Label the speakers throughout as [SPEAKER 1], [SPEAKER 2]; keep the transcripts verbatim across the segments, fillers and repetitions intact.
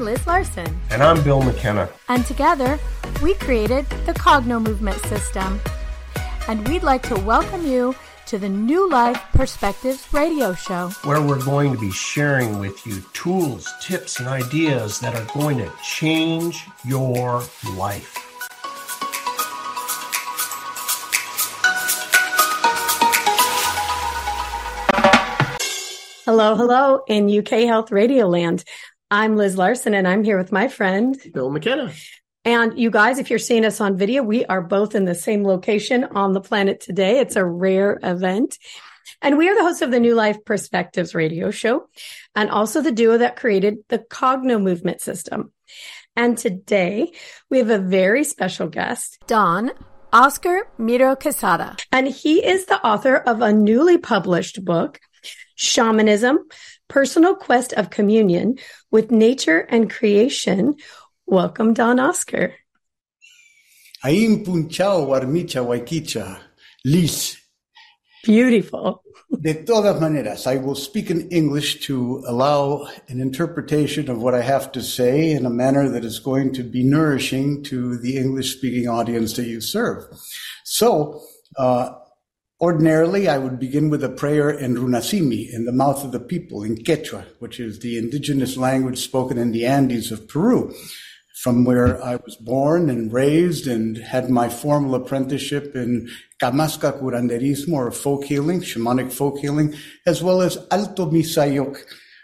[SPEAKER 1] Liz Larson.
[SPEAKER 2] And I'm Bill McKenna.
[SPEAKER 1] And together, we created the Cogno Movement System. And we'd like to welcome you to the New Life Perspectives radio show,
[SPEAKER 2] where we're going to be sharing with you tools, tips, and ideas that are going to change your life.
[SPEAKER 1] Hello, hello in U K Health Radio Land. I'm Liz Larson, and I'm here with my friend,
[SPEAKER 2] Bill McKenna.
[SPEAKER 1] And you guys, if you're seeing us on video, we are both in the same location on the planet today. It's a rare event. And we are the hosts of the New Life Perspectives radio show, and also the duo that created the Cogno Movement System. And today, we have a very special guest, Don Oscar Miro Quesada. And he is the author of a newly published book, Shamanism, Personal Quest of Communion with Nature and Creation. Welcome, Don Oscar.
[SPEAKER 3] Aim punchao warmicha waikicha, Liz.
[SPEAKER 1] Beautiful.
[SPEAKER 3] De todas maneras, I will speak in English to allow an interpretation of what I have to say in a manner that is going to be nourishing to the English-speaking audience that you serve. So, uh, ordinarily, I would begin with a prayer in Runasimi, in the mouth of the people, in Quechua, which is the indigenous language spoken in the Andes of Peru, from where I was born and raised and had my formal apprenticeship in Kamasca curanderismo, or folk healing, shamanic folk healing, as well as Alto Misayok,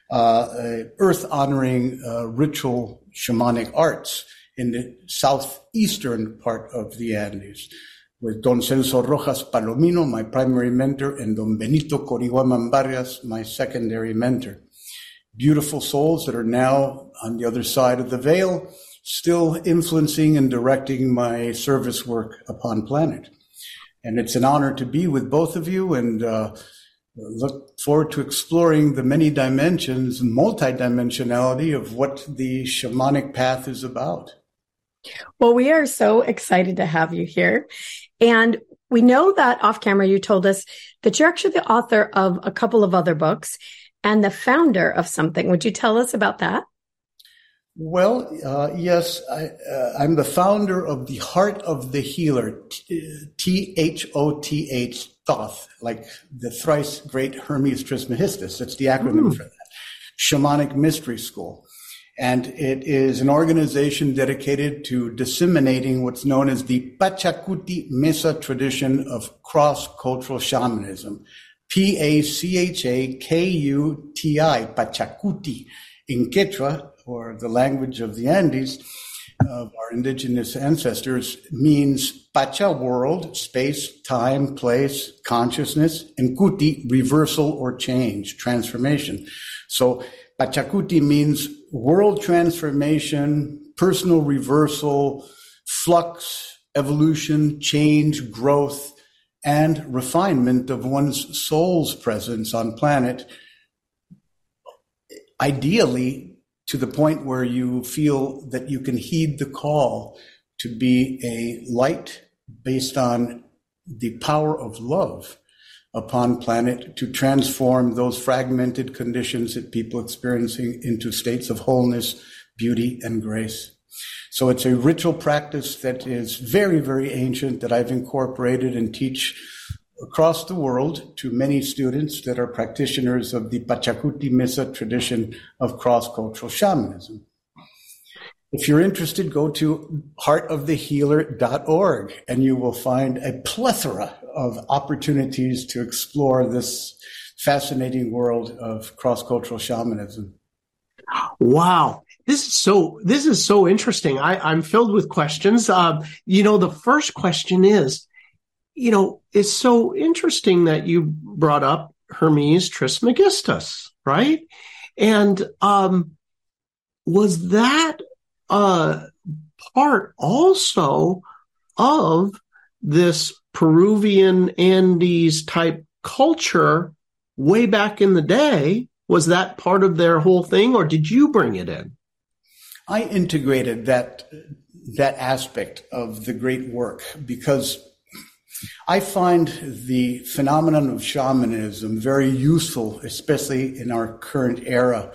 [SPEAKER 3] uh, earth-honoring uh, ritual shamanic arts in the southeastern part of the Andes, with Don Celso Rojas Palomino, my primary mentor, and Don Benito Corihuaman Vargas, my secondary mentor. Beautiful souls that are now on the other side of the veil, still influencing and directing my service work upon planet. And it's an honor to be with both of you, and uh, look forward to exploring the many dimensions and multidimensionality of what the shamanic path is about.
[SPEAKER 1] Well, we are so excited to have you here. And we know that off camera, you told us that you're actually the author of a couple of other books and the founder of something. Would you tell us about that?
[SPEAKER 3] Well, uh, yes, I, uh, I'm the founder of the Heart of the Healer, T H O T H, Thoth, like the thrice great Hermes Trismegistus. That's the acronym mm. for that. Shamanic Mystery School. And it is an organization dedicated to disseminating what's known as the Pachacuti Mesa tradition of cross-cultural shamanism. P A C H A K U T I, Pachacuti, in Quechua, or the language of the Andes, of our indigenous ancestors, means Pacha, world, space, time, place, consciousness, and Kuti, reversal or change, transformation. So Pachacuti means world transformation, personal reversal, flux, evolution, change, growth, and refinement of one's soul's presence on planet, ideally to the point where you feel that you can heed the call to be a light based on the power of love upon planet, to transform those fragmented conditions that people are experiencing into states of wholeness, beauty, and grace. So it's a ritual practice that is very, very ancient, that I've incorporated and teach across the world to many students that are practitioners of the Pachacuti Mesa tradition of cross-cultural shamanism. If you're interested, go to heart of the healer dot org, and you will find a plethora of opportunities to explore this fascinating world of cross-cultural shamanism.
[SPEAKER 2] Wow. This is so, this is so interesting. I, I'm filled with questions. Um, you know, the first question is, you know, it's so interesting that you brought up Hermes Trismegistus, right? And um, was that uh, part also of this Peruvian Andes type culture way back in the day? Was that part of their whole thing, or did you bring it in?
[SPEAKER 3] I integrated that that aspect of the great work because I find the phenomenon of shamanism very useful, especially in our current era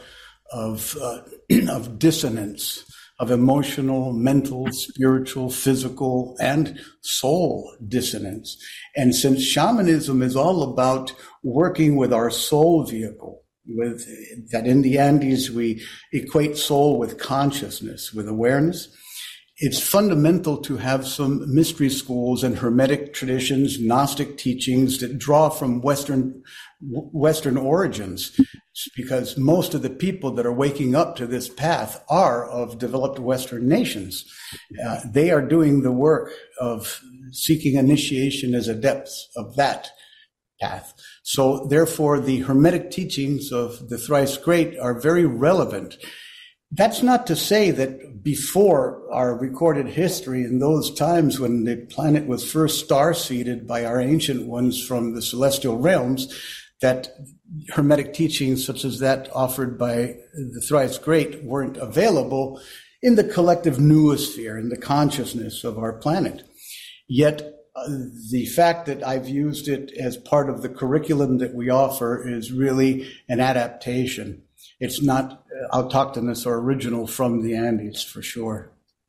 [SPEAKER 3] of, uh, of dissonance, of emotional, mental, spiritual, physical, and soul dissonance. And since shamanism is all about working with our soul vehicle, with that in the Andes we equate soul with consciousness, with awareness, it's fundamental to have some mystery schools and Hermetic traditions, Gnostic teachings that draw from Western Western origins, because most of the people that are waking up to this path are of developed Western nations. Uh, they are doing the work of seeking initiation as adepts of that path. So therefore, the Hermetic teachings of the Thrice Great are very relevant. That's not to say that before our recorded history, in those times when the planet was first star-seeded by our ancient ones from the celestial realms, that Hermetic teachings such as that offered by the Thrice Great weren't available in the collective noosphere, in the consciousness of our planet. Yet uh, the fact that I've used it as part of the curriculum that we offer is really an adaptation. It's not autochthonous or original from the Andes, for sure.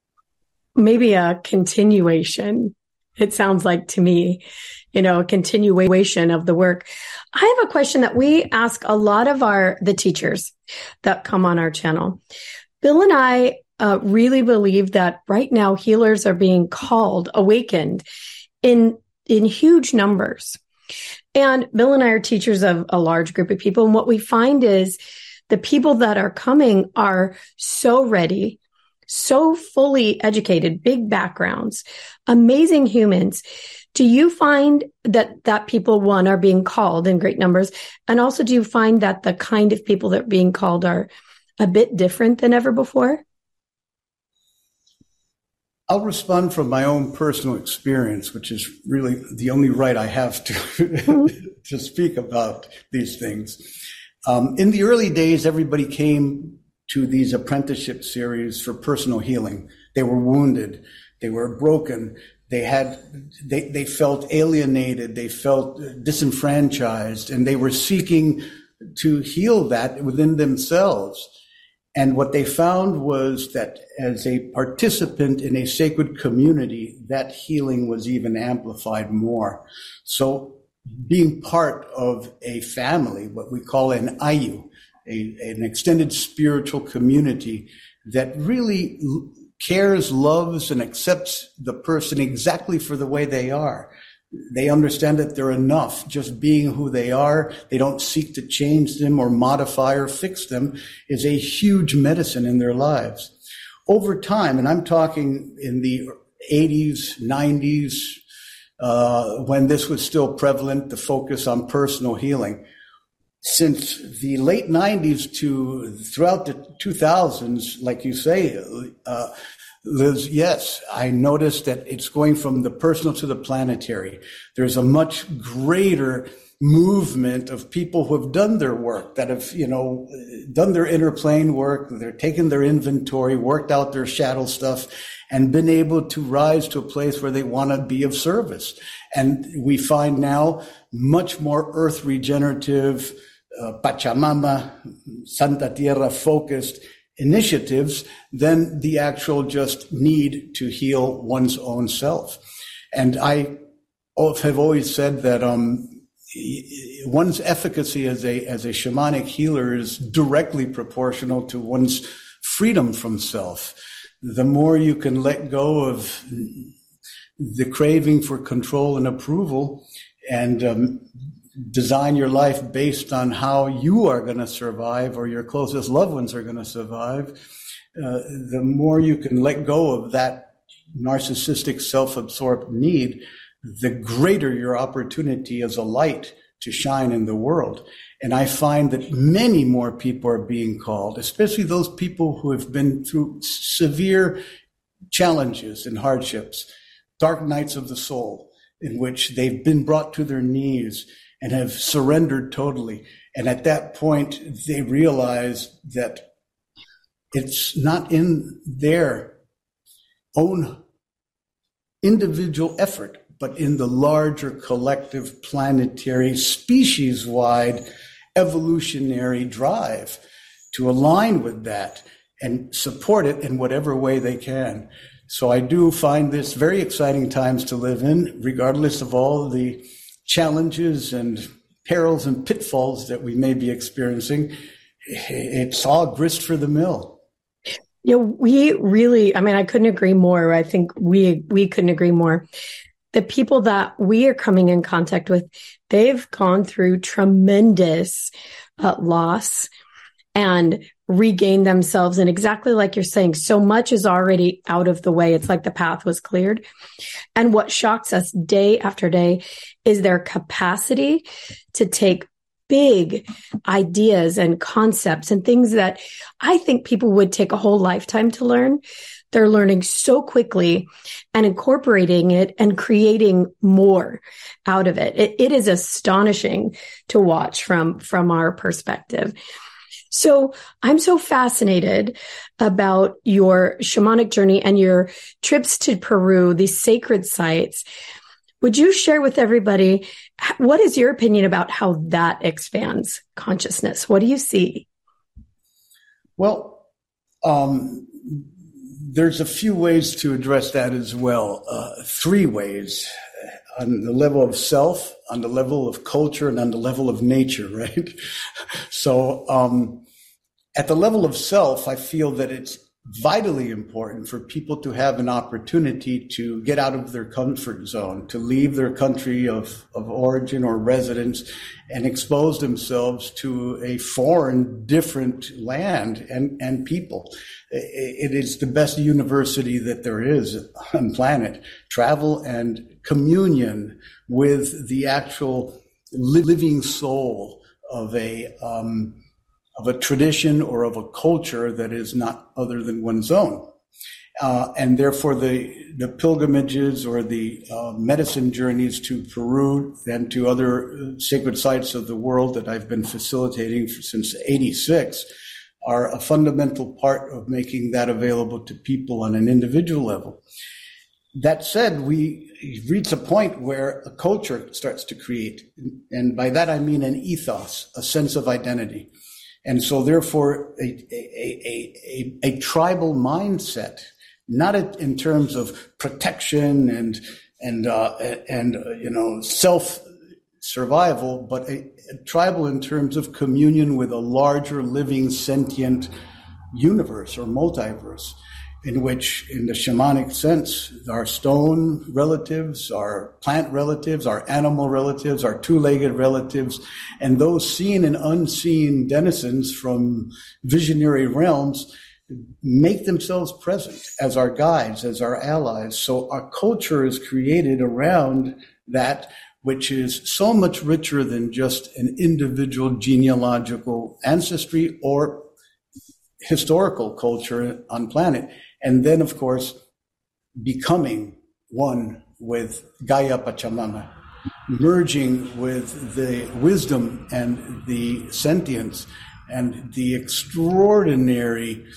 [SPEAKER 1] Maybe a continuation, it sounds like to me, you know, a continuation of the work. I have a question that we ask a lot of our, the teachers that come on our channel. Bill and I uh, really believe that right now healers are being called, awakened in, in huge numbers. And Bill and I are teachers of a large group of people. And what we find is the people that are coming are so ready, so fully educated, big backgrounds, amazing humans. Do you find that, that people, one, are being called in great numbers? And also, do you find that the kind of people that are being called are a bit different than ever before?
[SPEAKER 3] I'll respond from my own personal experience, which is really the only right I have to, mm-hmm. to speak about these things. Um, in the early days, everybody came to these apprenticeship series for personal healing. They were wounded. They were broken. They had, they, they felt alienated. They felt disenfranchised, and they were seeking to heal that within themselves. And what they found was that as a participant in a sacred community, that healing was even amplified more. So being part of a family, what we call an ayu, a, an extended spiritual community that really cares, loves, and accepts the person exactly for the way they are. They understand that they're enough just being who they are. They don't seek to change them or modify or fix them, is a huge medicine in their lives. Over time, and I'm talking in the eighties, nineties, uh, when this was still prevalent, the focus on personal healing. Since the late nineties to throughout the two thousands, like you say, uh, Liz, yes, I noticed that it's going from the personal to the planetary. There's a much greater movement of people who have done their work, that have, you know, done their inner plane work. They're taken their inventory, worked out their shadow stuff, and been able to rise to a place where they want to be of service. And we find now much more earth regenerative, uh, Pachamama, Santa Tierra focused initiatives than the actual just need to heal one's own self. And I have always said that um, one's efficacy as a as a shamanic healer is directly proportional to one's freedom from self. The more you can let go of the craving for control and approval, and um, design your life based on how you are going to survive or your closest loved ones are going to survive, uh, the more you can let go of that narcissistic, self-absorbed need, the greater your opportunity as a light to shine in the world. And I find that many more people are being called, especially those people who have been through severe challenges and hardships, dark nights of the soul, in which they've been brought to their knees and have surrendered totally. And at that point, they realize that it's not in their own individual effort, but in the larger collective planetary species-wide evolutionary drive to align with that and support it in whatever way they can. So I do find this very exciting times to live in, regardless of all the challenges and perils and pitfalls that we may be experiencing. It's all grist for the mill.
[SPEAKER 1] Yeah, we really, I mean, I couldn't agree more. I think we, we couldn't agree more. The people that we are coming in contact with, they've gone through tremendous uh, loss and regained themselves. And exactly like you're saying, so much is already out of the way. It's like the path was cleared. And what shocks us day after day is their capacity to take big ideas and concepts and things that I think people would take a whole lifetime to learn. They're learning so quickly and incorporating it and creating more out of it. It, it is astonishing to watch from, from our perspective. So I'm so fascinated about your shamanic journey and your trips to Peru, these sacred sites. Would you share with everybody, what is your opinion about how that expands consciousness? What do you see?
[SPEAKER 3] Well, um, there's a few ways to address that as well. Uh, three ways. On the level of self, on the level of culture, and on the level of nature, right? So um, at the level of self, I feel that it's vitally important for people to have an opportunity to get out of their comfort zone, to leave their country of, of origin or residence and expose themselves to a foreign, different land and, and people. It is the best university that there is on planet. Travel and communion with the actual living soul of a um, of a tradition or of a culture that is not other than one's own. Uh, and therefore the, the pilgrimages or the uh, medicine journeys to Peru and to other sacred sites of the world that I've been facilitating for, since eighty-six are a fundamental part of making that available to people on an individual level. That said, we reach a point where a culture starts to create. And by that, I mean an ethos, a sense of identity. And so therefore, a, a, a, a, a tribal mindset, not in terms of protection and, and, uh, and, uh, you know, self survival, but a, a tribal in terms of communion with a larger living sentient universe or multiverse, in which, in the shamanic sense, our stone relatives, our plant relatives, our animal relatives, our two-legged relatives, and those seen and unseen denizens from visionary realms make themselves present as our guides, as our allies. So our culture is created around that, which is so much richer than just an individual genealogical ancestry or historical culture on planet. And then, of course, becoming one with Gaia Pachamama, merging with the wisdom and the sentience and the extraordinary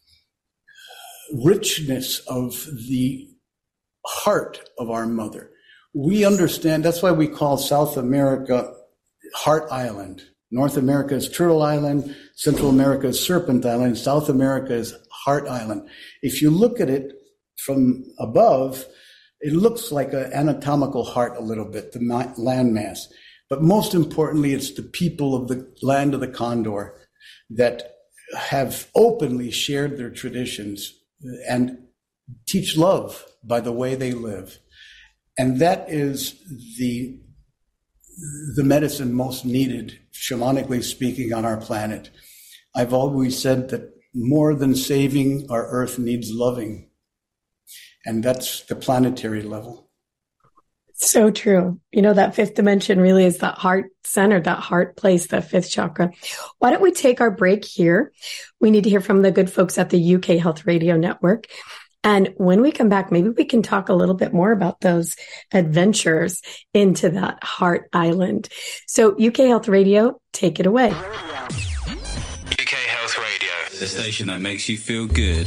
[SPEAKER 3] richness of the heart of our mother. We understand, that's why we call South America Heart Island. North America is Turtle Island, Central America is Serpent Island, South America is Heart Island. If you look at it from above, it looks like an anatomical heart a little bit, the landmass. But most importantly, it's the people of the land of the Condor that have openly shared their traditions and teach love by the way they live. And that is the the medicine most needed, shamanically speaking, on our planet. I've always said that more than saving, our earth needs loving. And that's the planetary level.
[SPEAKER 1] So true. You know, that fifth dimension really is that heart center, that heart place, that fifth chakra. Why don't we take our break here? We need to hear from the good folks at the U K Health Radio Network. And when we come back, maybe we can talk a little bit more about those adventures into that heart island. So U K Health Radio, take it away.
[SPEAKER 4] U K Health Radio, the station that makes you feel good.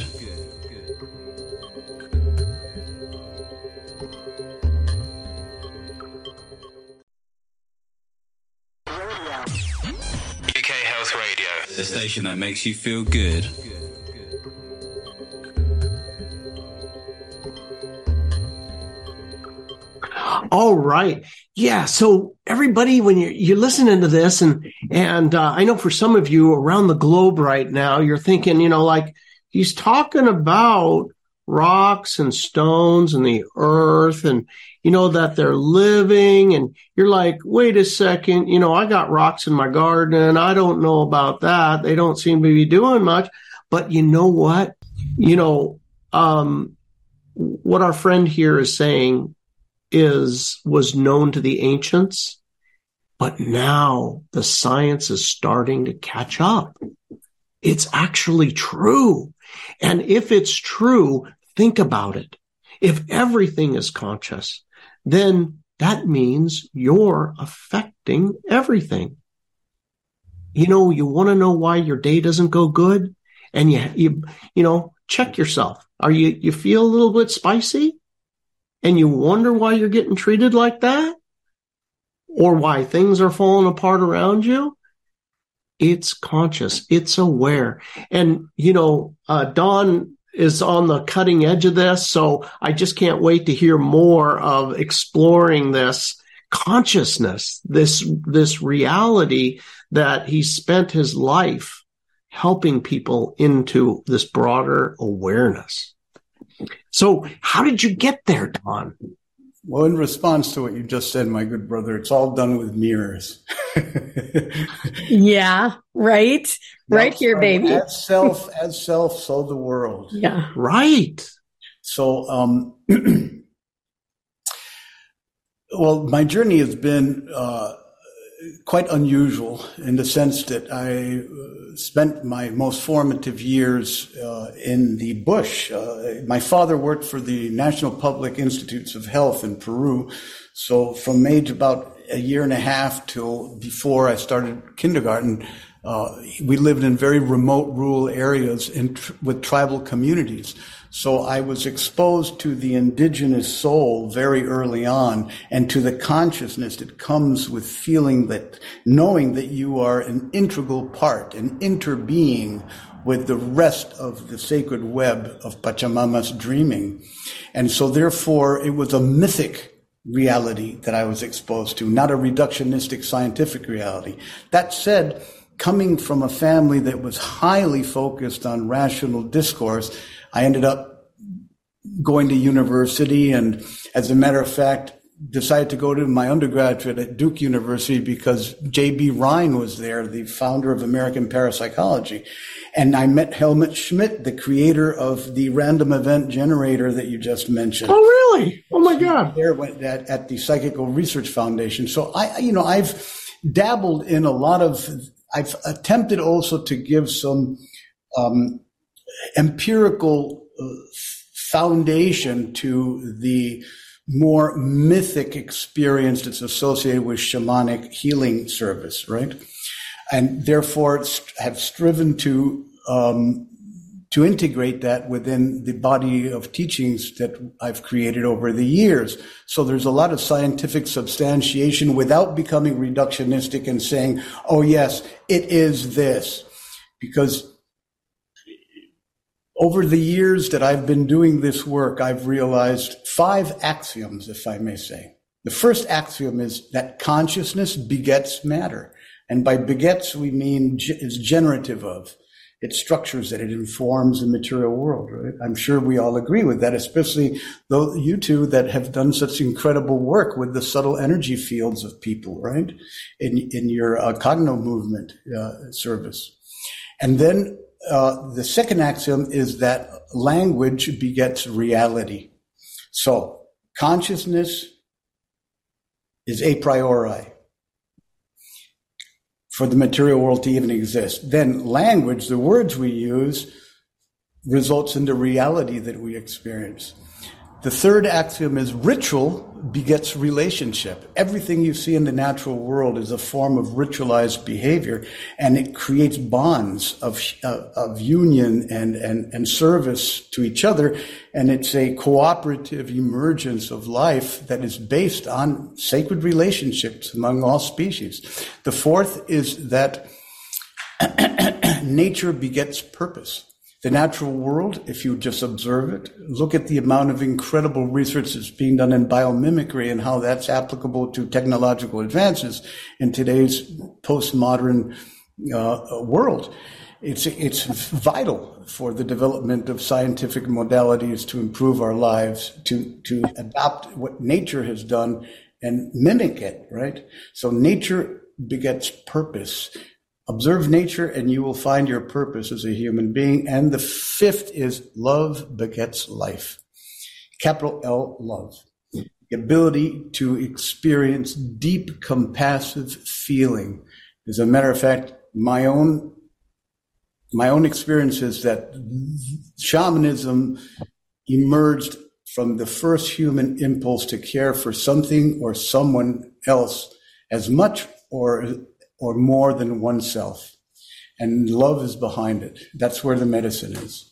[SPEAKER 4] U K Health Health Radio, the station that makes you feel good.
[SPEAKER 2] All right. Yeah. So everybody, when you're, you're listening to this, and, and, uh, I know for some of you around the globe right now, you're thinking, you know, like he's talking about rocks and stones and the earth and, you know, that they're living. And you're like, wait a second, you know, I got rocks in my garden. I don't know about that. They don't seem to be doing much. But you know what? You know, um, what our friend here is saying is was known to the ancients, but now the science is starting to catch up. It's actually true. And if it's true, think about it. If everything is conscious, then that means you're affecting everything. You know, you want to know why your day doesn't go good? And you, you, you know, check yourself. Are you, you feel a little bit spicy? And you wonder why you're getting treated like that? Or why things are falling apart around you? It's conscious. It's aware. And, you know, uh, Dawn is on the cutting edge of this, so I just can't wait to hear more of exploring this consciousness, this, this reality that he spent his life helping people into this broader awareness. So how did you get there, Don?
[SPEAKER 3] Well, in response to what you just said, my good brother, it's all done with mirrors.
[SPEAKER 1] Yeah, right. Right
[SPEAKER 3] Now,
[SPEAKER 1] here, baby.
[SPEAKER 3] As self, as self, so the world.
[SPEAKER 1] Yeah.
[SPEAKER 2] Right.
[SPEAKER 3] So, um, well, my journey has been uh, quite unusual in the sense that I uh, spent my most formative years uh, in the bush. Uh, my father worked for the National Public Institutes of Health in Peru. So from age about a year and a half till before I started kindergarten, uh, we lived in very remote rural areas in tr- with tribal communities. So I was exposed to the indigenous soul very early on and to the consciousness that comes with feeling that, knowing that you are an integral part, an interbeing with the rest of the sacred web of Pachamama's dreaming. And so therefore it was a mythic reality that I was exposed to, not a reductionistic scientific reality. That said, coming from a family that was highly focused on rational discourse, I ended up going to university and, as a matter of fact, decided to go to my undergraduate at Duke University because J B Rhine was there, the founder of American Parapsychology. And I met Helmut Schmidt, the creator of the random event generator that you just mentioned.
[SPEAKER 2] Oh, really? Oh, my God.
[SPEAKER 3] There at, at the Psychical Research Foundation. So I, you know, I've dabbled in a lot of, I've attempted also to give some um, empirical uh, foundation to the more mythic experience that's associated with shamanic healing service, right? And therefore have striven to um, to integrate that within the body of teachings that I've created over the years. So there's a lot of scientific substantiation without becoming reductionistic and saying, oh yes, it is this. Because over the years that I've been doing this work, I've realized five axioms, if I may say. The first axiom is that consciousness begets matter. And by begets, we mean is generative of. It structures it. It informs the material world, right? I'm sure we all agree with that, especially though you two that have done such incredible work with the subtle energy fields of people, right? In, in your uh, Cogno movement uh, service. And then uh, the second axiom is that language begets reality. So consciousness is a priori for the material world to even exist. Then language, the words we use, results in the reality that we experience. The third axiom is ritual begets relationship. Everything you see in the natural world is a form of ritualized behavior, and it creates bonds of uh, of union and, and, and service to each other, and it's a cooperative emergence of life that is based on sacred relationships among all species. The fourth is that Nature begets purpose. The natural world, if you just observe it, look at the amount of incredible research that's being done in biomimicry and how that's applicable to technological advances in today's postmodern uh, world. It's, it's vital for the development of scientific modalities to improve our lives, to, to adopt what nature has done and mimic it, right? So nature begets purpose. Observe nature and you will find your purpose as a human being. And the fifth is love begets life. Capital L, love. The ability to experience deep, compassive feeling. As a matter of fact, my own My own experience is that shamanism emerged from the first human impulse to care for something or someone else as much or or more than oneself. And love is behind it. That's where the medicine is.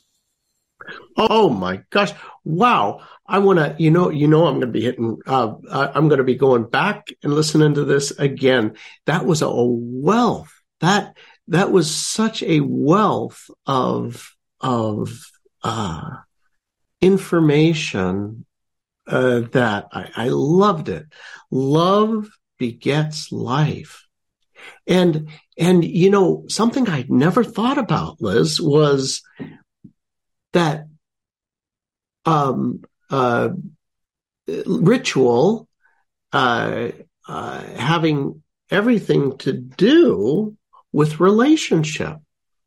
[SPEAKER 2] Oh my gosh. Wow. I want to, you know, you know, I'm going to be hitting, uh, I'm going to be going back and listening to this again. That was a wealth. That, that was such a wealth of, of, uh, information, uh, that I, I loved it. Love begets life. And, and, you know, something I'd never thought about, Liz, was that, um, uh, ritual, uh, uh, having everything to do with relationship.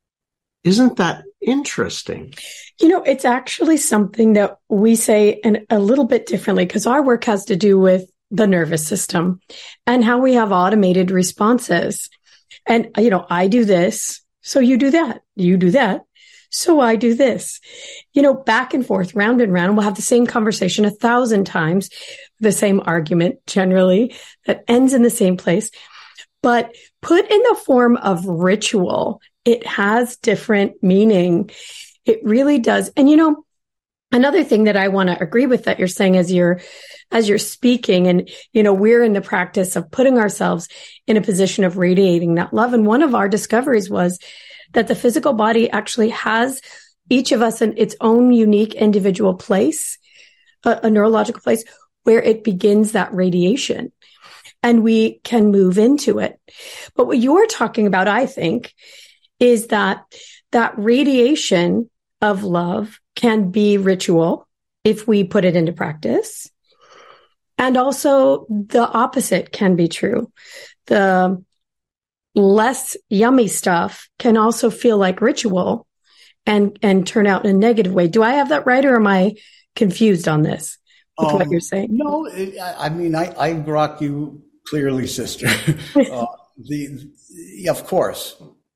[SPEAKER 2] Isn't that interesting?
[SPEAKER 1] You know, it's actually something that we say in a little bit differently, because our work has to do with the nervous system and how we have automated responses. And, you know, I do this, so you do that. You do that, so I do this. You know, back and forth, round and round. We'll have the same conversation a thousand times, the same argument generally that ends in the same place. But put in the form of ritual, it has different meaning. It really does. And, you know, another thing that I want to agree with that you're saying as you're, as you're speaking, and, you know, we're in the practice of putting ourselves in a position of radiating that love. And one of our discoveries was that the physical body actually has each of us in its own unique individual place, a, a neurological place where it begins that radiation. And we can move into it. But what you're talking about, I think, is that that radiation of love can be ritual if we put it into practice. And also the opposite can be true. The less yummy stuff can also feel like ritual and, and turn out in a negative way. Do I have that right, or am I confused on this with um, what you're saying?
[SPEAKER 3] No, it, I mean, I, I grok you clearly, sister. uh, the, of course,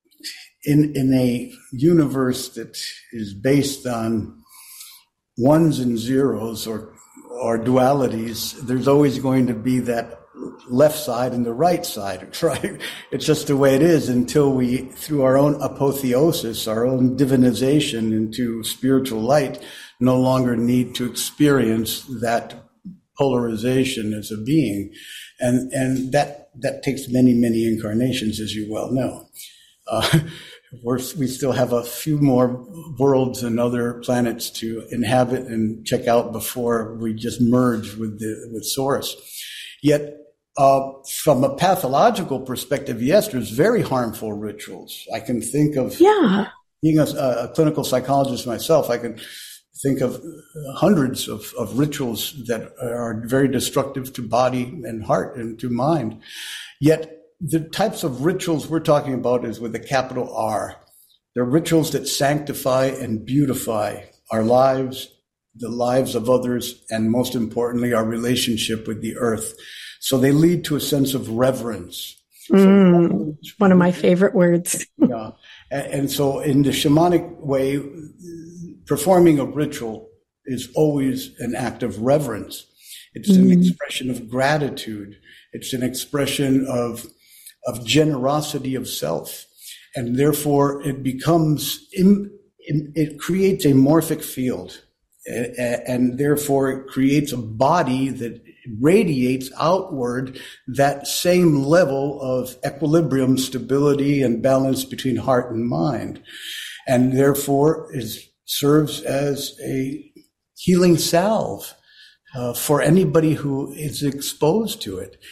[SPEAKER 3] in in a universe that is based on ones and zeros or or dualities, there's always going to be that left side and the right side, right? It's just the way it is until we, through our own apotheosis, our own divinization into spiritual light, no longer need to experience that polarization as a being. And, and that, that takes many, many incarnations, as you well know. Uh, we're, we still have a few more worlds and other planets to inhabit and check out before we just merge with the, with Source. Yet, uh, from a pathological perspective, yes, there's very harmful rituals. I can think of,
[SPEAKER 1] yeah.
[SPEAKER 3] being a, a clinical psychologist myself, I can think of hundreds of, of rituals that are very destructive to body and heart and to mind. Yet the types of rituals we're talking about is with a capital R. They're rituals that sanctify and beautify our lives, the lives of others, and most importantly, our relationship with the earth. So they lead to a sense of reverence.
[SPEAKER 1] Mm, so, one of my favorite words.
[SPEAKER 3] Yeah. And, and so in the shamanic way, performing a ritual is always an act of reverence. It's an mm. expression of gratitude. It's an expression of, of generosity of self. And therefore it becomes, in, in, it creates a morphic field. And, and therefore it creates a body that radiates outward that same level of equilibrium, stability, and balance between heart and mind. And therefore is serves as a healing salve uh, for anybody who is exposed to it.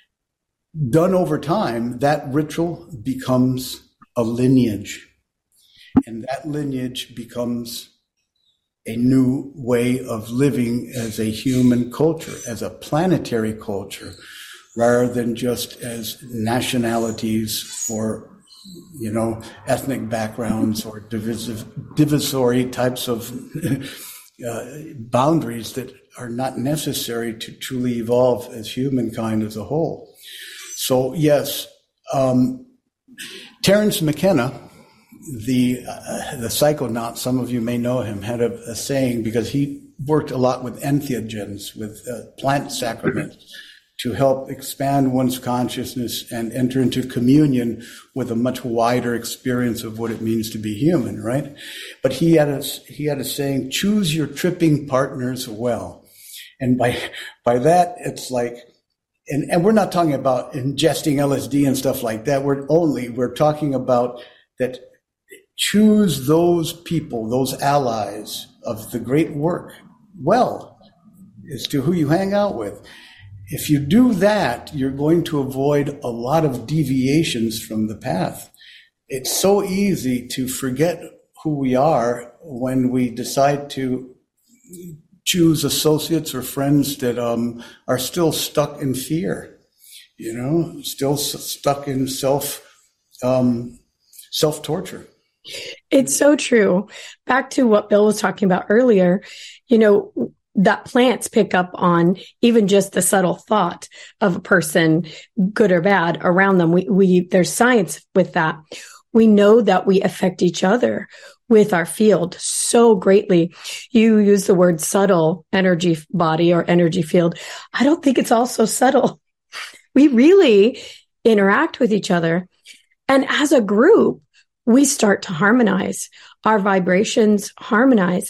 [SPEAKER 3] Done over time, that ritual becomes a lineage. And that lineage becomes a new way of living as a human culture, as a planetary culture, rather than just as nationalities or, you know, ethnic backgrounds or divisive, divisory types of uh, boundaries that are not necessary to truly evolve as humankind as a whole. So, yes, um, Terence McKenna, the uh, the psychonaut, some of you may know him, had a, a saying, because he worked a lot with entheogens, with uh, plant sacraments, to help expand one's consciousness and enter into communion with a much wider experience of what it means to be human, right? But he had a, he had a saying, choose your tripping partners well. And by by that, it's like, and, and we're not talking about ingesting L S D and stuff like that. We're only, we're talking about that choose those people, those allies of the great work well as to who you hang out with. If you do that, you're going to avoid a lot of deviations from the path. It's so easy to forget who we are when we decide to choose associates or friends that um, are still stuck in fear, you know, still s- stuck in self um, self-torture.
[SPEAKER 1] It's so true. Back to what Bill was talking about earlier, you know, that plants pick up on even just the subtle thought of a person, good or bad, around them. We, we, there's science with that. We know that we affect each other with our field so greatly. You use the word subtle energy body or energy field. I don't think it's all so subtle. We really interact with each other. And as a group, we start to harmonize. Our vibrations harmonize.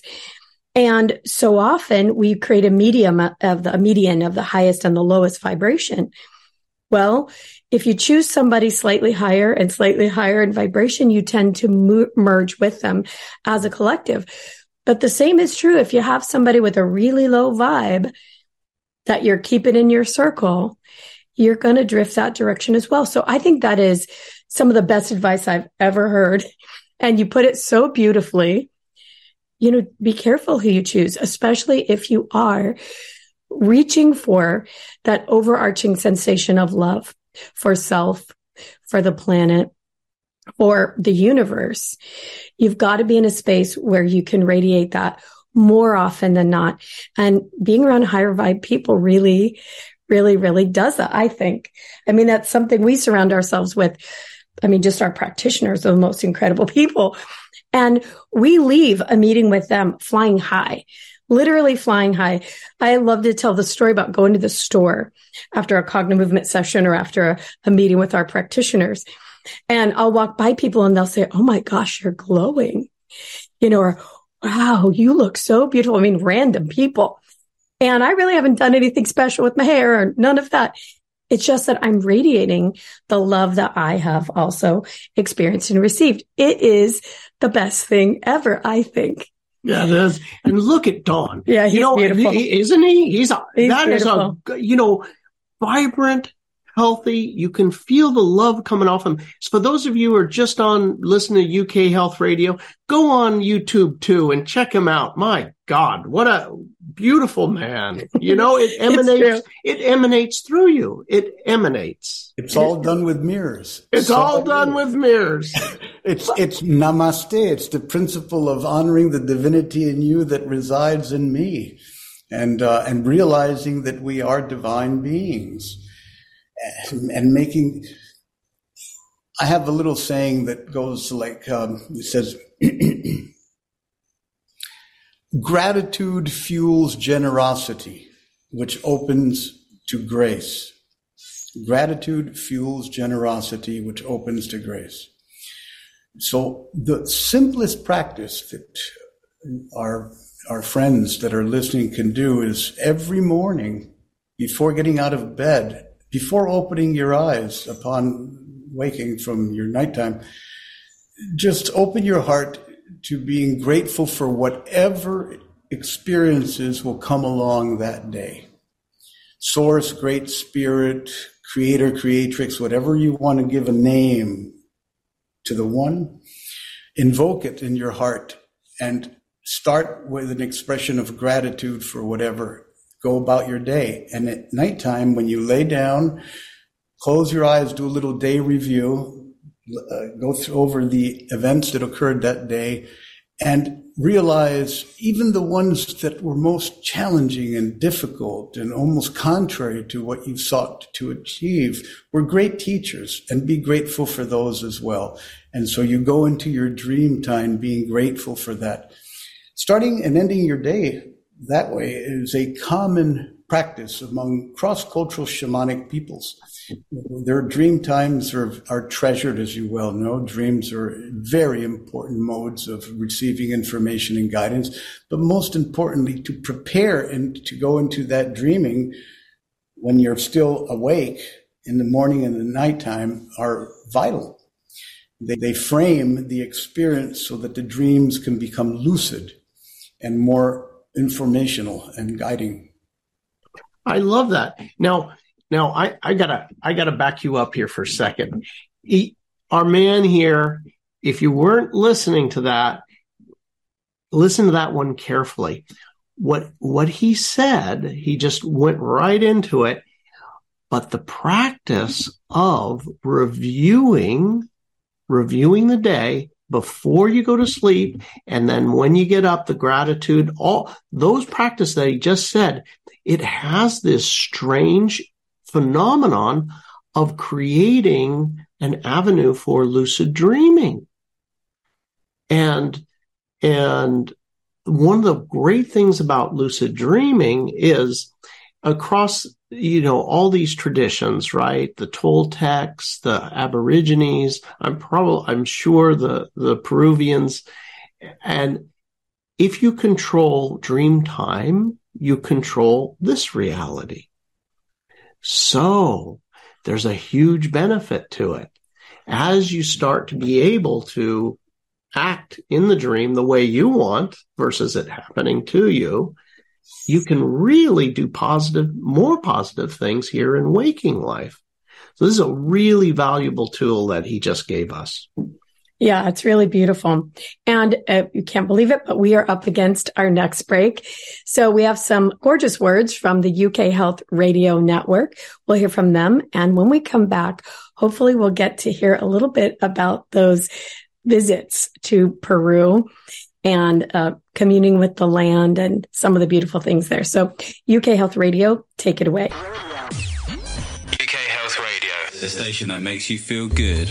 [SPEAKER 1] And so often we create a medium of the a median of the highest and the lowest vibration. Well, if you choose somebody slightly higher and slightly higher in vibration, you tend to mo- merge with them as a collective. But the same is true if you have somebody with a really low vibe that you're keeping in your circle, you're going to drift that direction as well. So I think that is some of the best advice I've ever heard. And you put it so beautifully. You know, be careful who you choose, especially if you are reaching for that overarching sensation of love for self, for the planet, for the universe. You've got to be in a space where you can radiate that more often than not. And being around higher vibe people really, really, really does that, I think. I mean, that's something we surround ourselves with. I mean, just our practitioners are the most incredible people. And we leave a meeting with them flying high, literally flying high. I love to tell the story about going to the store after a cognitive movement session or after a, a meeting with our practitioners. And I'll walk by people and they'll say, oh my gosh, you're glowing, you know, or wow, you look so beautiful. I mean, random people. And I really haven't done anything special with my hair or none of that. It's just that I'm radiating the love that I have also experienced and received. It is the best thing ever, I think.
[SPEAKER 2] Yeah, it is. And look at Don.
[SPEAKER 1] Yeah, he's
[SPEAKER 2] you know,
[SPEAKER 1] beautiful.
[SPEAKER 2] Isn't he? He's, a,
[SPEAKER 1] he's
[SPEAKER 2] that
[SPEAKER 1] beautiful.
[SPEAKER 2] is a, you know, vibrant, healthy. You can feel the love coming off him. So for those of you who are just on listening to U K Health Radio, go on YouTube too and check him out. My God, what a beautiful man. You know, it emanates, it emanates through you. It emanates.
[SPEAKER 3] It's all done with mirrors.
[SPEAKER 2] It's
[SPEAKER 3] so
[SPEAKER 2] all done with mirrors.
[SPEAKER 3] It's, it's namaste. It's the principle of honoring the divinity in you that resides in me, and, uh, and realizing that we are divine beings. And, and making, I have a little saying that goes like, um, it says, gratitude fuels generosity, which opens to grace. Gratitude fuels generosity, which opens to grace. So the simplest practice that our, our friends that are listening can do is every morning before getting out of bed, before opening your eyes upon waking from your nighttime, just open your heart to being grateful for whatever experiences will come along that day. Source, Great Spirit, Creator, Creatrix, whatever you want to give a name to the one, invoke it in your heart and start with an expression of gratitude for whatever. Go about your day. And at nighttime, when you lay down, close your eyes, do a little day review, uh, go through over the events that occurred that day, and realize even the ones that were most challenging and difficult and almost contrary to what you sought to achieve were great teachers, and be grateful for those as well. And so you go into your dream time being grateful for that. Starting and ending your day that way is a common practice among cross-cultural shamanic peoples. Their dream times are, are treasured, as you well know. Dreams are very important modes of receiving information and guidance, but most importantly, to prepare and to go into that dreaming when you're still awake in the morning and the nighttime are vital. They, they frame the experience so that the dreams can become lucid and more informational and guiding.
[SPEAKER 2] I love that. Now, now I, I gotta, I gotta back you up here for a second. He, our man here, if you weren't listening to that, listen to that one carefully. What, what he said, he just went right into it. But the practice of reviewing, reviewing the day before you go to sleep, and then when you get up, the gratitude, all those practices that he just said, it has this strange phenomenon of creating an avenue for lucid dreaming. And, and one of the great things about lucid dreaming is across, you know, all these traditions, right? The Toltecs, the Aborigines, I'm probably, I'm sure the, the Peruvians. And if you control dream time, you control this reality. So there's a huge benefit to it. As you start to be able to act in the dream the way you want versus it happening to you, you can really do positive, more positive things here in waking life. So this is a really valuable tool that he just gave us.
[SPEAKER 1] Yeah, it's really beautiful. And uh, you can't believe it, but we are up against our next break. So we have some gorgeous words from the U K Health Radio Network. We'll hear from them. And when we come back, hopefully we'll get to hear a little bit about those visits to Peru and uh, communing with the land and some of the beautiful things there. So U K Health Radio, take it away.
[SPEAKER 4] U K Health Radio, the station that makes you feel good.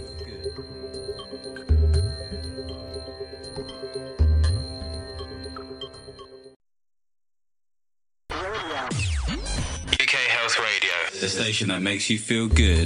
[SPEAKER 4] U K Health Radio, the station that makes you feel good.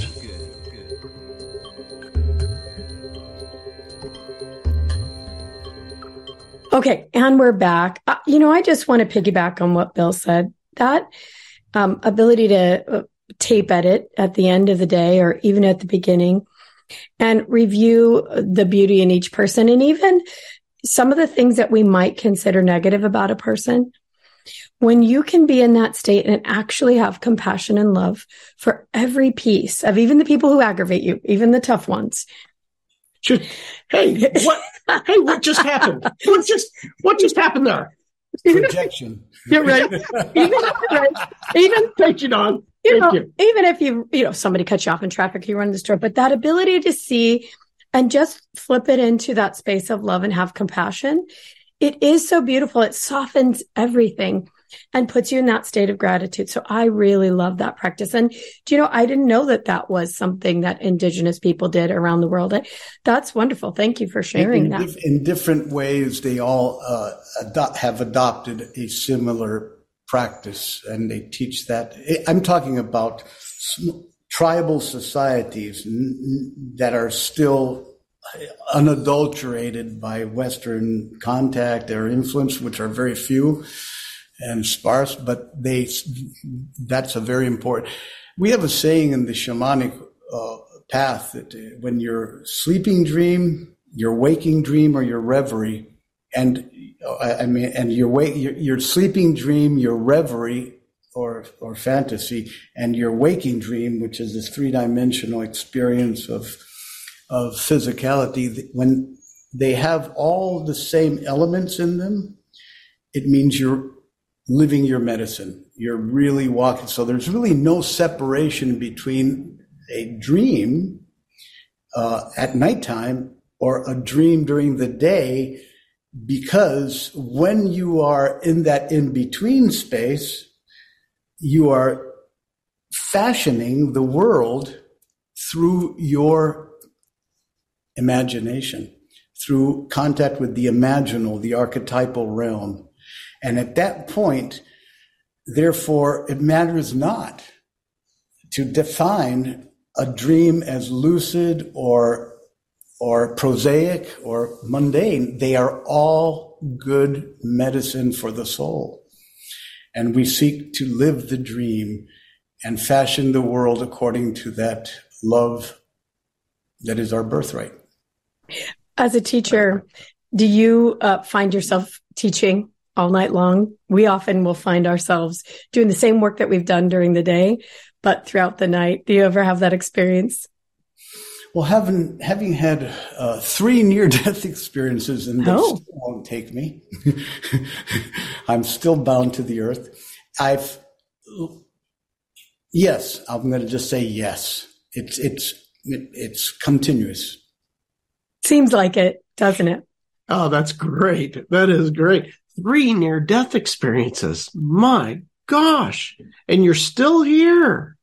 [SPEAKER 1] Okay, and we're back. Uh, you know, I just want to piggyback on what Bill said. That um, ability to uh, tape edit at the end of the day or even at the beginning and review the beauty in each person, and even some of the things that we might consider negative about a person. When you can be in that state and actually have compassion and love for every piece of even the people who aggravate you, even the tough ones.
[SPEAKER 2] Hey, what? Hey, what just happened? What just what just happened there?
[SPEAKER 3] Projection.
[SPEAKER 1] You're right. Even right. even
[SPEAKER 2] Thank you, Don.
[SPEAKER 1] You
[SPEAKER 2] Thank
[SPEAKER 1] know,
[SPEAKER 2] you.
[SPEAKER 1] even if you you know somebody cuts you off in traffic, you run the store, but that ability to see and just flip it into that space of love and have compassion, it is so beautiful. It softens everything and puts you in that state of gratitude. So I really love that practice. And do you know, I didn't know that that was something that Indigenous people did around the world. That's wonderful. Thank you for sharing
[SPEAKER 3] in,
[SPEAKER 1] that.
[SPEAKER 3] Dif- in different ways, they all uh, adopt, have adopted a similar practice, and they teach that. I'm talking about tribal societies that are still unadulterated by Western contact or influence, which are very few. and sparse, but they, that's a very important, we have a saying in the shamanic uh, path that when your sleeping dream, your waking dream, or your reverie, and I mean, and your wake, your, your sleeping dream, your reverie, or or fantasy, and your waking dream, which is this three-dimensional experience of of physicality, when they have all the same elements in them, it means you're living your medicine. You're really walking. So there's really no separation between a dream uh, at nighttime or a dream during the day, because when you are in that in-between space, you are fashioning the world through your imagination, through contact with the imaginal, the archetypal realm. And at that point, therefore, it matters not to define a dream as lucid or or prosaic or mundane. They are all good medicine for the soul. And we seek to live the dream and fashion the world according to that love that is our birthright.
[SPEAKER 1] As a teacher, do you uh, find yourself teaching all night long? We often will find ourselves doing the same work that we've done during the day, but throughout the night. Do you ever have that experience?
[SPEAKER 3] Well, having having had uh, three near-death experiences, and they
[SPEAKER 1] oh.
[SPEAKER 3] still won't take me. I'm still bound to the earth. I've yes, I'm going to just say yes. It's it's it, it's continuous.
[SPEAKER 1] Seems like it, doesn't it?
[SPEAKER 2] Oh, that's great. That is great. Three near-death experiences. My gosh. And you're still here.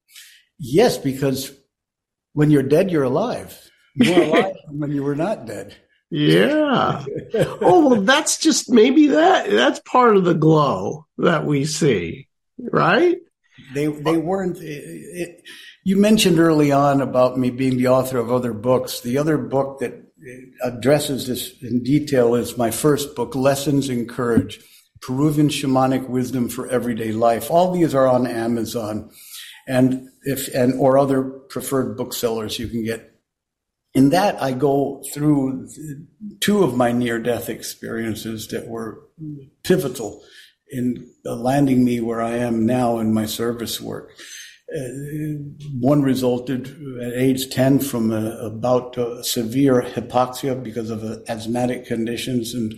[SPEAKER 3] Yes, because when you're dead, you're alive. You're alive when you were not dead.
[SPEAKER 2] Yeah. Oh, well, that's just maybe that. That's part of the glow that we see, right?
[SPEAKER 3] They they weren't. It, it, you mentioned early on about me being the author of other books. The other book that addresses this in detail is my first book, Lessons in Courage, Peruvian Shamanic Wisdom for Everyday Life. All these are on Amazon. And if and or other preferred booksellers you can get. In that, I go through two of my near-death experiences that were pivotal in landing me where I am now in my service work. Uh, one resulted at age ten from a, a bout of severe hypoxia because of uh, asthmatic conditions, and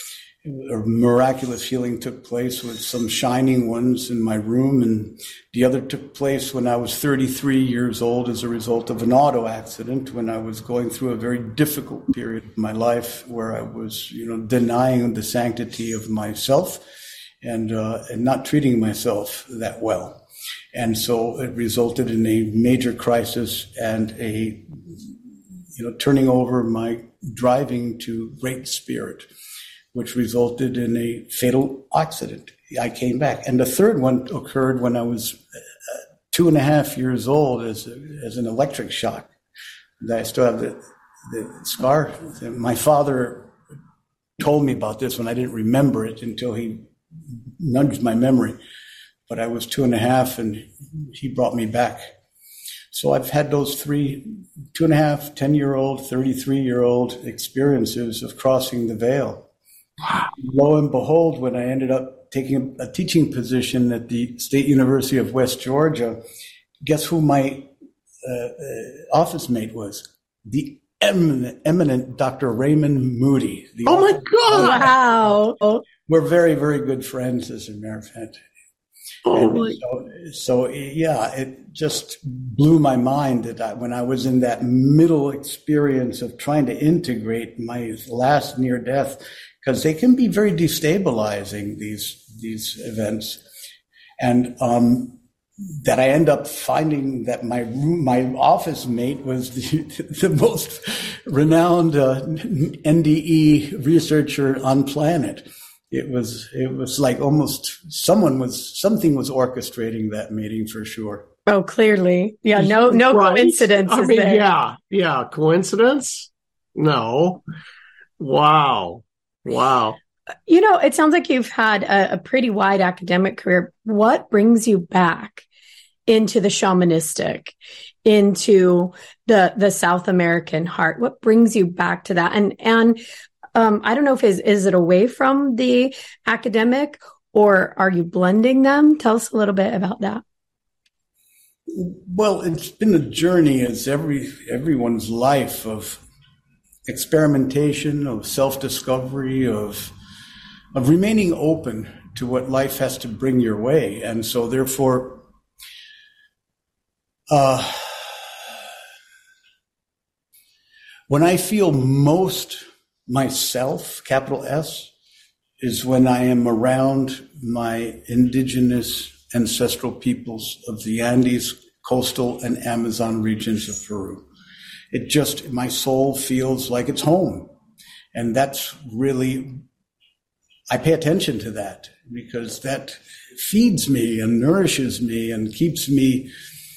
[SPEAKER 3] a miraculous healing took place with some shining ones in my room, and the other took place when I was thirty-three years old as a result of an auto accident, when I was going through a very difficult period of my life where I was, you know, denying the sanctity of myself and uh, and not treating myself that well. And so it resulted in a major crisis and a, you know, turning over my driving to Great Spirit, which resulted in a fatal accident. I came back. And the third one occurred when I was two and a half years old as a, as an electric shock. I still have the, the scar. My father told me about this when I didn't remember it until he nudged my memory. But I was two and a half and he brought me back. So I've had those three, two and a half, ten-year-old, thirty-three-year-old experiences of crossing the veil. Lo and behold, when I ended up taking a teaching position at the State University of West Georgia, guess who my uh, uh, office mate was? The eminent, eminent Doctor Raymond Moody.
[SPEAKER 2] Oh my God!
[SPEAKER 1] Wow.
[SPEAKER 3] We're very, very good friends, as a matter of fact.
[SPEAKER 2] Oh,
[SPEAKER 3] so, so, yeah, it just blew my mind that I, when I was in that middle experience of trying to integrate my last near death, because they can be very destabilizing, these these events, and um, that I end up finding that my my office mate was the, the most renowned uh, N D E researcher on planet. It was it was like almost someone was something was orchestrating that meeting for sure.
[SPEAKER 1] Oh, clearly, yeah. No, no
[SPEAKER 2] right?
[SPEAKER 1] coincidence.
[SPEAKER 2] I
[SPEAKER 1] is
[SPEAKER 2] mean,
[SPEAKER 1] there.
[SPEAKER 2] yeah, yeah. Coincidence? No. Wow. Wow.
[SPEAKER 1] You know, it sounds like you've had a, a pretty wide academic career. What brings you back into the shamanistic, into the the South American heart? What brings you back to that? And and um, I don't know if is is it away from the academic, or are you blending them? Tell us a little bit about that.
[SPEAKER 3] Well, it's been a journey, as every everyone's life, of experimentation, of self-discovery, of of remaining open to what life has to bring your way. And so therefore, uh, when I feel most myself, capital S, is when I am around my indigenous ancestral peoples of the Andes, coastal, and Amazon regions of Peru. It just, my soul feels like it's home. And that's really, I pay attention to that because that feeds me and nourishes me and keeps me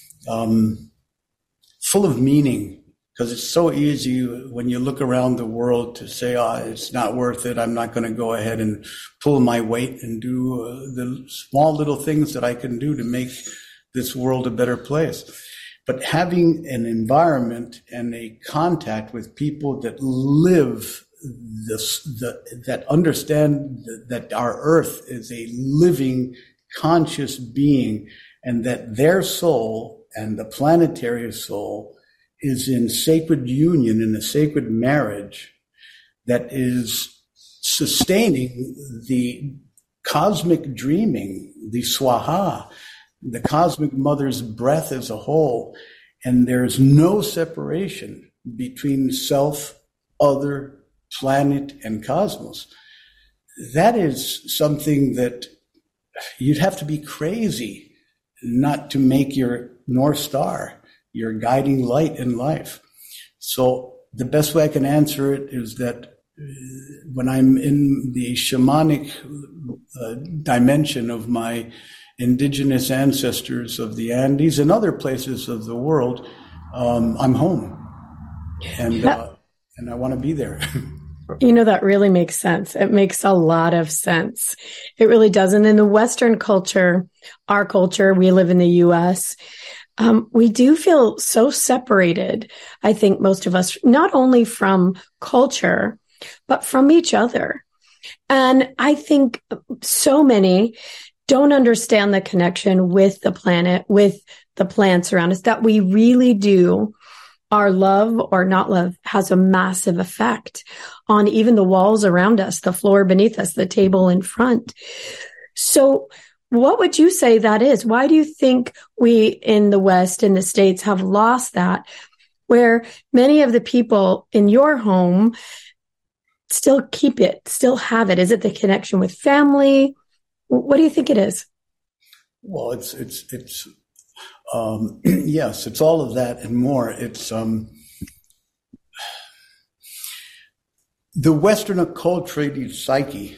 [SPEAKER 3] um, full of meaning. Because it's so easy when you look around the world to say, oh, it's not worth it. I'm not going to go ahead and pull my weight and do uh, the small little things that I can do to make this world a better place. But having an environment and a contact with people that live this, the, that understand that our earth is a living, conscious being, and that their soul and the planetary soul is in sacred union, in a sacred marriage that is sustaining the cosmic dreaming, the swaha, the cosmic mother's breath as a whole. And there's no separation between self, other, planet, and cosmos. That is something that you'd have to be crazy not to make your North Star, your guiding light in life. So the best way I can answer it is that when I'm in the shamanic uh, dimension of my indigenous ancestors of the Andes and other places of the world, um, I'm home. And, uh, and I want to be there.
[SPEAKER 1] You know, that really makes sense. It makes a lot of sense. It really does. And in the Western culture, our culture, we live in the U S, Um, we do feel so separated, I think most of us, not only from culture, but from each other. And I think so many don't understand the connection with the planet, with the plants around us, that we really do. Our love or not love has a massive effect on even the walls around us, the floor beneath us, the table in front. So what would you say that is? Why do you think we in the West, in the States, have lost that, where many of the people in your home still keep it, still have it? Is it the connection with family? What do you think it is?
[SPEAKER 3] Well, it's, it's, it's, um, yes, it's all of that and more. It's, um, the Western acculturated psyche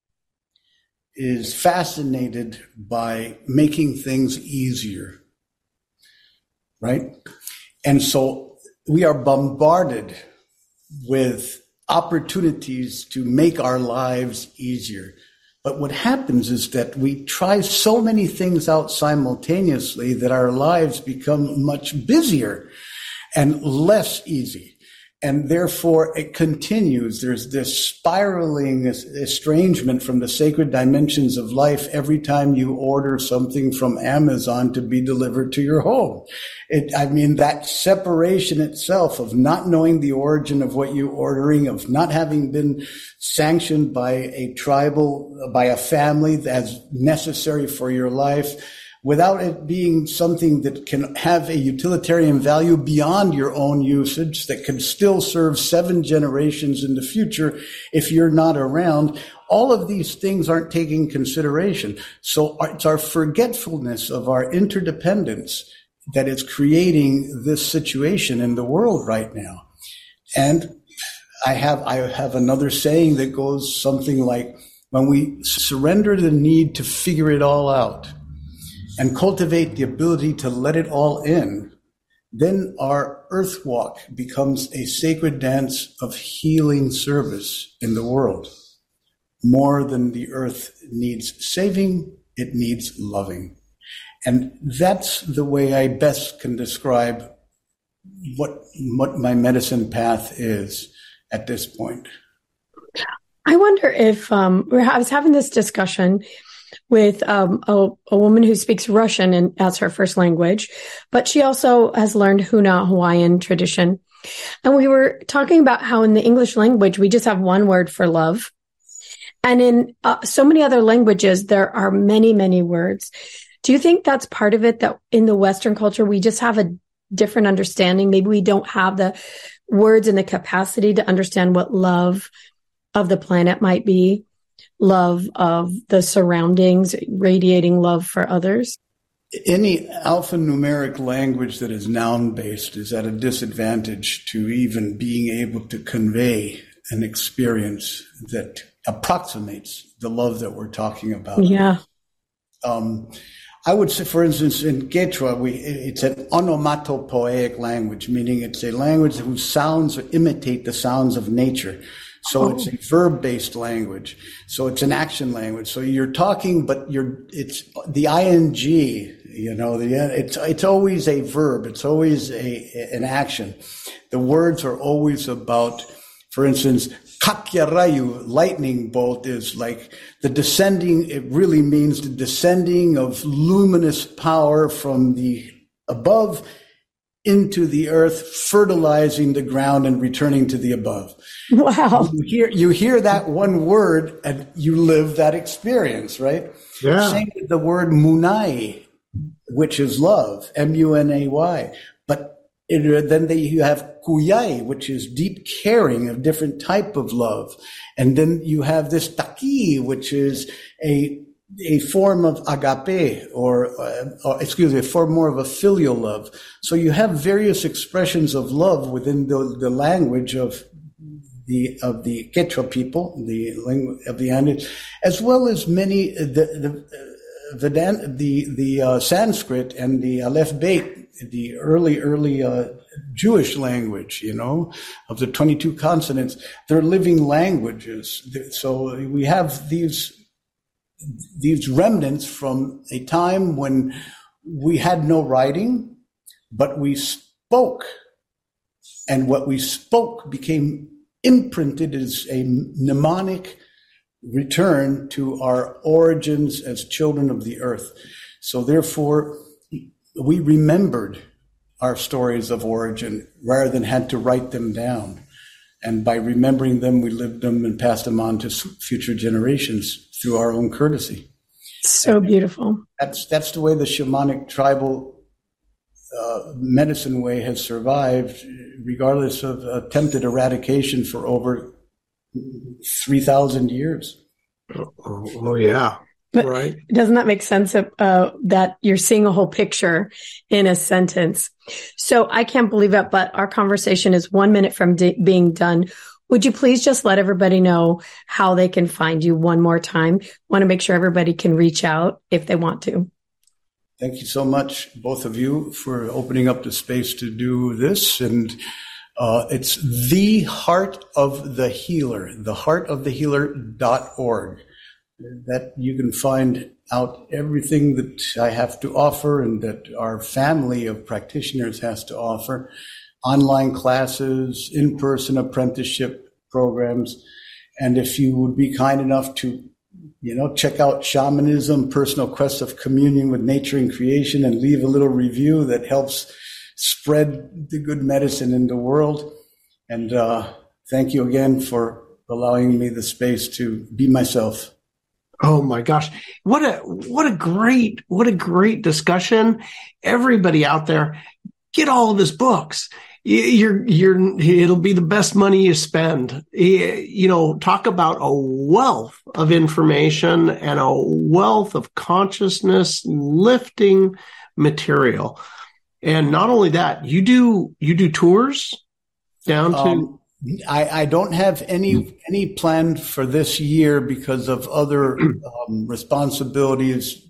[SPEAKER 3] is fascinated by making things easier, right? And so we are bombarded with opportunities to make our lives easier. But what happens is that we try so many things out simultaneously that our lives become much busier and less easy. And therefore, it continues. There's this spiraling estrangement from the sacred dimensions of life every time you order something from Amazon to be delivered to your home. It, I mean, that separation itself of not knowing the origin of what you're ordering, of not having been sanctioned by a tribal, by a family as necessary for your life, without it being something that can have a utilitarian value beyond your own usage, that can still serve seven generations in the future if you're not around. All of these things aren't taking consideration. So it's our forgetfulness of our interdependence that is creating this situation in the world right now. And I have, I have another saying that goes something like, when we surrender the need to figure it all out and cultivate the ability to let it all in, then our earth walk becomes a sacred dance of healing service in the world. more than the earth needs saving, it needs loving. And that's the way I best can describe what what my medicine path is at this point.
[SPEAKER 1] I wonder if um, I was having this discussion with um, a, a woman who speaks Russian and as her first language, but she also has learned Huna Hawaiian tradition. And we were talking about how in the English language, we just have one word for love. And in uh, so many other languages, there are many, many words. Do you think that's part of it, that in the Western culture, we just have a different understanding? Maybe we don't have the words and the capacity to understand what love of the planet might be, love of the surroundings, radiating love for others?
[SPEAKER 3] Any alphanumeric language that is noun-based is at a disadvantage to even being able to convey an experience that approximates the love that we're talking about.
[SPEAKER 1] Yeah.
[SPEAKER 3] Um, I would say, for instance, in Quechua, we, it's an onomatopoeic language, meaning it's a language whose sounds imitate the sounds of nature. So oh. It's a verb-based language. So it's an action language. So you're talking, but you're, it's the ing, you know, the, it's, it's always a verb. It's always a, an action. The words are always about, for instance, Kakyarayu, lightning bolt, is like the descending, it really means the descending of luminous power from the above into the earth, fertilizing the ground and returning to the above.
[SPEAKER 1] Wow.
[SPEAKER 3] You hear, you hear that one word and you live that experience, right?
[SPEAKER 2] Yeah.
[SPEAKER 3] Same with the word munai, which is love, M U N A Y. But it, then they, you have kuyai, which is deep caring, a different type of love. And then you have this taki, which is a a form of agape, or, uh, or excuse me, a form more of a filial love. So you have various expressions of love within the, the language of the of the Quechua people, the language of the Andes, as well as many the the the the, the uh, Sanskrit and the Aleph Beit, the early early uh, Jewish language, you know, of the twenty-two consonants. They're living languages. So we have these. These remnants from a time when we had no writing, but we spoke. And what we spoke became imprinted as a mnemonic return to our origins as children of the earth. So therefore, we remembered our stories of origin rather than had to write them down. And by remembering them, we lived them and passed them on to future generations through our own courtesy.
[SPEAKER 1] So beautiful.
[SPEAKER 3] That's that's the way the shamanic tribal uh, medicine way has survived, regardless of attempted eradication for over three thousand years.
[SPEAKER 2] Oh, oh yeah.
[SPEAKER 1] But
[SPEAKER 2] right.
[SPEAKER 1] Doesn't that make sense of, uh, that you're seeing a whole picture in a sentence? So I can't believe it, but our conversation is one minute from d- being done. Would you please just let everybody know how they can find you one more time? Want to make sure everybody can reach out if they want to.
[SPEAKER 3] Thank you so much, both of you, for opening up the space to do this. And uh, it's The Heart of the Healer, the heart of the healer dot org. That you can find out everything that I have to offer and that our family of practitioners has to offer. Online classes, in-person apprenticeship programs. And if you would be kind enough to, you know, check out Shamanism, Personal Quest of Communion with Nature and Creation, and leave a little review that helps spread the good medicine in the world. And uh, thank you again for allowing me the space to be myself.
[SPEAKER 2] Oh my gosh. What a, what a great, what a great discussion. Everybody out there, get all of his books. You're, you're, it'll be the best money you spend. You know, talk about a wealth of information and a wealth of consciousness lifting material. And not only that, you do, you do tours down to,
[SPEAKER 3] um, I, I don't have any any planned for this year because of other um, responsibilities.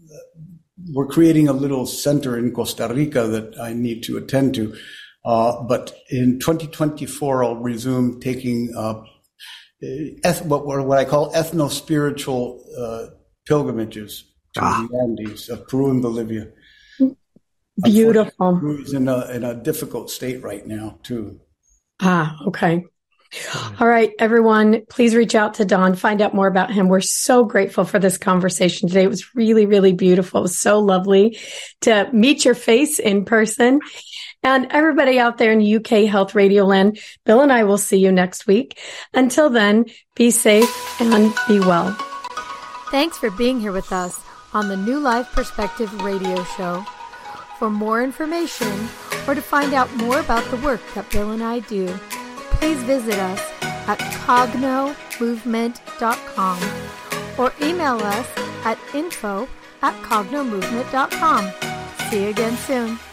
[SPEAKER 3] We're creating a little center in Costa Rica that I need to attend to. Uh, but in twenty twenty-four, I'll resume taking uh, eth- what, what I call ethno-spiritual uh, pilgrimages to ah. the Andes of Peru and Bolivia.
[SPEAKER 1] Beautiful.
[SPEAKER 3] Peru is in a, in a difficult state right now, too.
[SPEAKER 1] Ah, okay. All right, everyone, please reach out to Don, find out more about him. We're so grateful for this conversation today. It was really, really beautiful. It was so lovely to meet your face in person. And everybody out there in U K Health Radio Land, Bill and I will see you next week. Until then, be safe and be well.
[SPEAKER 5] Thanks for being here with us on the New Life Perspective radio show. For more information or to find out more about the work that Bill and I do, please visit us at cogno movement dot com or email us at info at cogno movement dot com. See you again soon.